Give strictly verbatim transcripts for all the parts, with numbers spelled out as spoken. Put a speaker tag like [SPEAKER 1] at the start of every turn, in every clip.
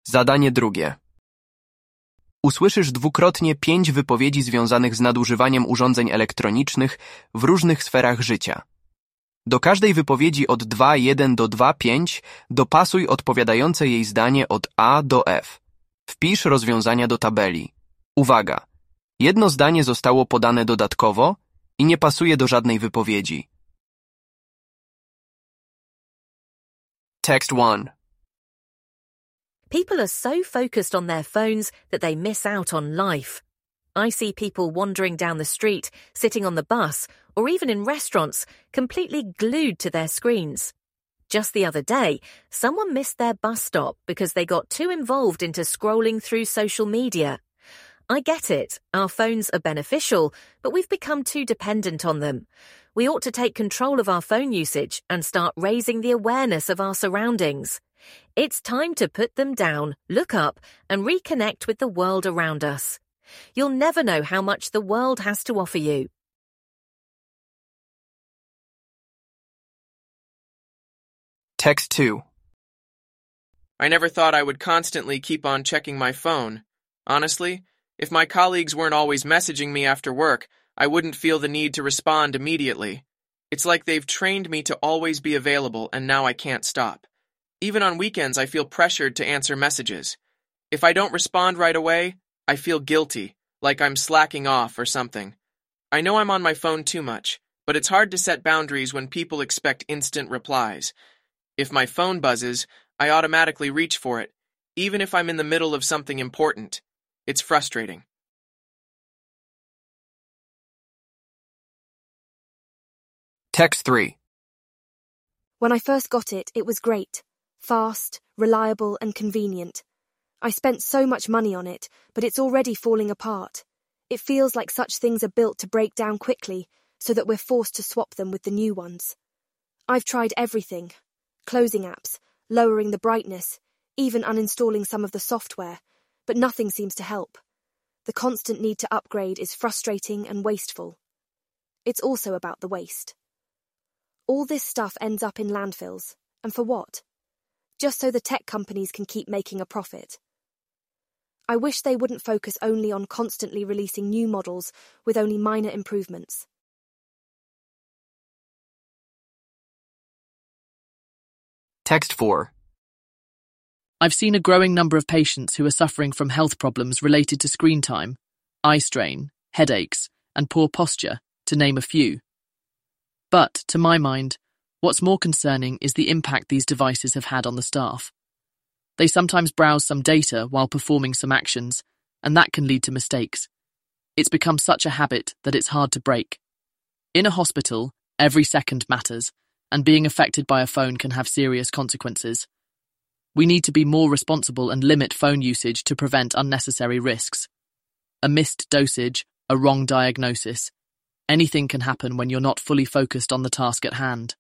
[SPEAKER 1] Zadanie drugie. Usłyszysz dwukrotnie pięć wypowiedzi związanych z nadużywaniem urządzeń elektronicznych w różnych sferach życia. Do każdej wypowiedzi od dwa jeden do dwa pięć dopasuj odpowiadające jej zdanie od A do F. Wpisz rozwiązania do tabeli. Uwaga! Jedno zdanie zostało podane dodatkowo i nie pasuje do żadnej wypowiedzi. Text one.
[SPEAKER 2] People are so focused on their phones that they miss out on life. I see people wandering down the street, sitting on the bus, or even in restaurants, completely glued to their screens. Just the other day, someone missed their bus stop because they got too involved into scrolling through social media. I get it, our phones are beneficial, but we've become too dependent on them. We ought to take control of our phone usage and start raising the awareness of our surroundings. It's time to put them down, look up, and reconnect with the world around us. You'll never know how much the world has to offer you.
[SPEAKER 1] Text two.
[SPEAKER 3] I never thought I would constantly keep on checking my phone. Honestly, if my colleagues weren't always messaging me after work, I wouldn't feel the need to respond immediately. It's like they've trained me to always be available, and now I can't stop. Even on weekends, I feel pressured to answer messages. If I don't respond right away, I feel guilty, like I'm slacking off or something. I know I'm on my phone too much, but it's hard to set boundaries when people expect instant replies. If my phone buzzes, I automatically reach for it, even if I'm in the middle of something important. It's frustrating.
[SPEAKER 1] Text three.
[SPEAKER 4] When I first got it, it was great. Fast, reliable, and convenient. I spent so much money on it, but it's already falling apart. It feels like such things are built to break down quickly, so that we're forced to swap them with the new ones. I've tried everything. Closing apps, lowering the brightness, even uninstalling some of the software, but nothing seems to help. The constant need to upgrade is frustrating and wasteful. It's also about the waste. All this stuff ends up in landfills, and for what? Just so the tech companies can keep making a profit. I wish they wouldn't focus only on constantly releasing new models with only minor improvements.
[SPEAKER 1] Text four.
[SPEAKER 5] I've seen a growing number of patients who are suffering from health problems related to screen time, eye strain, headaches, and poor posture, to name a few. But, to my mind, what's more concerning is the impact these devices have had on the staff. They sometimes browse some data while performing some actions, and that can lead to mistakes. It's become such a habit that it's hard to break. In a hospital, every second matters, and being affected by a phone can have serious consequences. We need to be more responsible and limit phone usage to prevent unnecessary risks. A missed dosage, a wrong diagnosis. Anything can happen when you're not fully focused on the task at hand.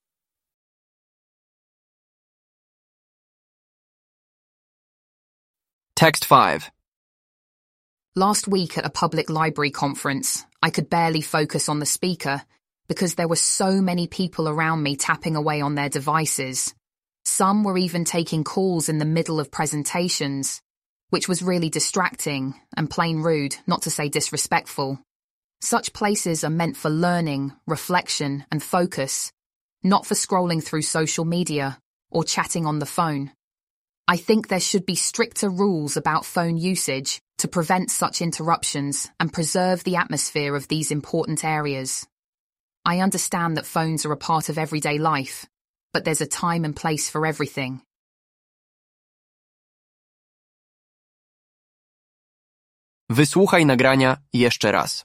[SPEAKER 1] Text five.
[SPEAKER 6] Last week at a public library conference, I could barely focus on the speaker because there were so many people around me tapping away on their devices. Some were even taking calls in the middle of presentations, which was really distracting and plain rude, not to say disrespectful. Such places are meant for learning, reflection, and focus, not for scrolling through social media or chatting on the phone. I think there should be stricter rules about phone usage to prevent such interruptions and preserve the atmosphere of these important areas. I understand that phones are a part of everyday life, but there's a time and place for everything.
[SPEAKER 1] Wysłuchaj nagrania jeszcze raz.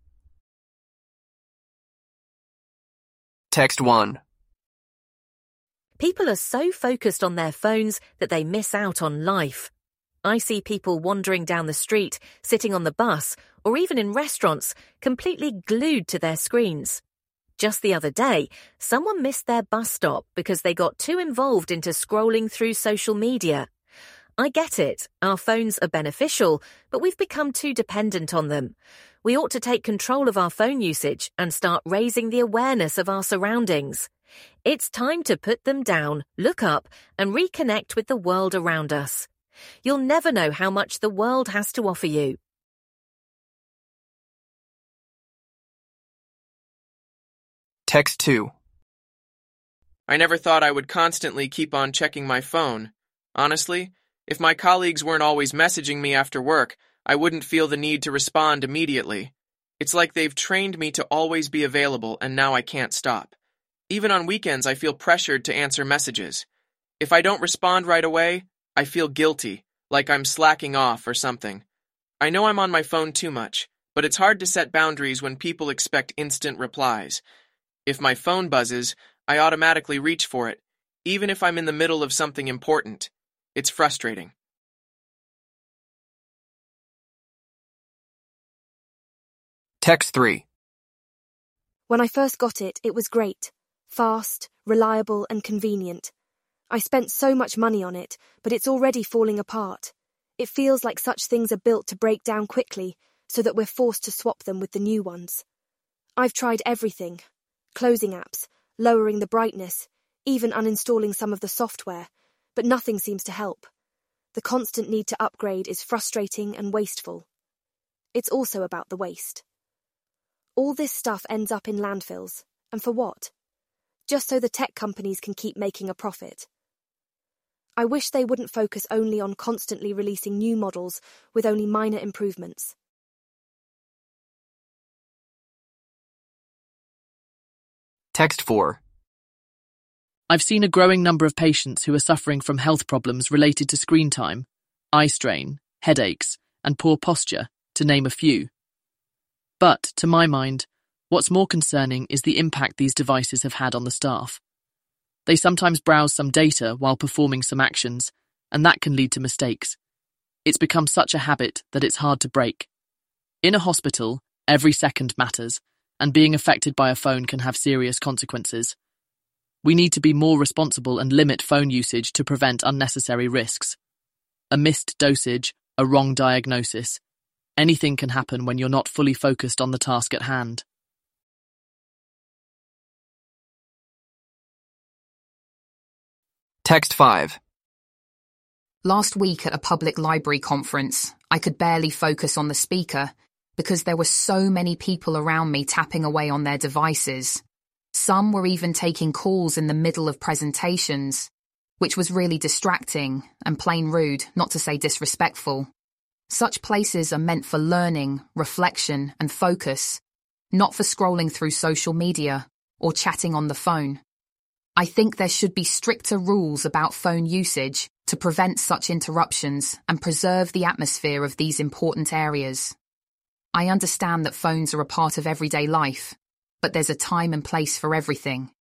[SPEAKER 1] Text one.
[SPEAKER 2] People are so focused on their phones that they miss out on life. I see people wandering down the street, sitting on the bus, or even in restaurants, completely glued to their screens. Just the other day, someone missed their bus stop because they got too involved into scrolling through social media. I get it, our phones are beneficial, but we've become too dependent on them. We ought to take control of our phone usage and start raising the awareness of our surroundings. It's time to put them down, look up, and reconnect with the world around us. You'll never know how much the world has to offer you.
[SPEAKER 1] Text two.
[SPEAKER 3] I never thought I would constantly keep on checking my phone. Honestly, if my colleagues weren't always messaging me after work, I wouldn't feel the need to respond immediately. It's like they've trained me to always be available, and now I can't stop. Even on weekends, I feel pressured to answer messages. If I don't respond right away, I feel guilty, like I'm slacking off or something. I know I'm on my phone too much, but it's hard to set boundaries when people expect instant replies. If my phone buzzes, I automatically reach for it, even if I'm in the middle of something important. It's frustrating.
[SPEAKER 1] Text three.
[SPEAKER 4] When I first got it, it was great. Fast, reliable, and convenient. I spent so much money on it, but it's already falling apart. It feels like such things are built to break down quickly, so that we're forced to swap them with the new ones. I've tried everything. Closing apps, lowering the brightness, even uninstalling some of the software, but nothing seems to help. The constant need to upgrade is frustrating and wasteful. It's also about the waste. All this stuff ends up in landfills, and for what? Just so the tech companies can keep making a profit. I wish they wouldn't focus only on constantly releasing new models with only minor improvements.
[SPEAKER 1] Text four.
[SPEAKER 5] I've seen a growing number of patients who are suffering from health problems related to screen time, eye strain, headaches, and poor posture, to name a few. But, to my mind, what's more concerning is the impact these devices have had on the staff. They sometimes browse some data while performing some actions, and that can lead to mistakes. It's become such a habit that it's hard to break. In a hospital, every second matters, and being affected by a phone can have serious consequences. We need to be more responsible and limit phone usage to prevent unnecessary risks. A missed dosage, a wrong diagnosis. Anything can happen when you're not fully focused on the task at hand.
[SPEAKER 1] Text five.
[SPEAKER 6] Last week at a public library conference, I could barely focus on the speaker because there were so many people around me tapping away on their devices. Some were even taking calls in the middle of presentations, which was really distracting and plain rude, not to say disrespectful. Such places are meant for learning, reflection, and focus, not for scrolling through social media or chatting on the phone. I think there should be stricter rules about phone usage to prevent such interruptions and preserve the atmosphere of these important areas. I understand that phones are a part of everyday life, but there's a time and place for everything.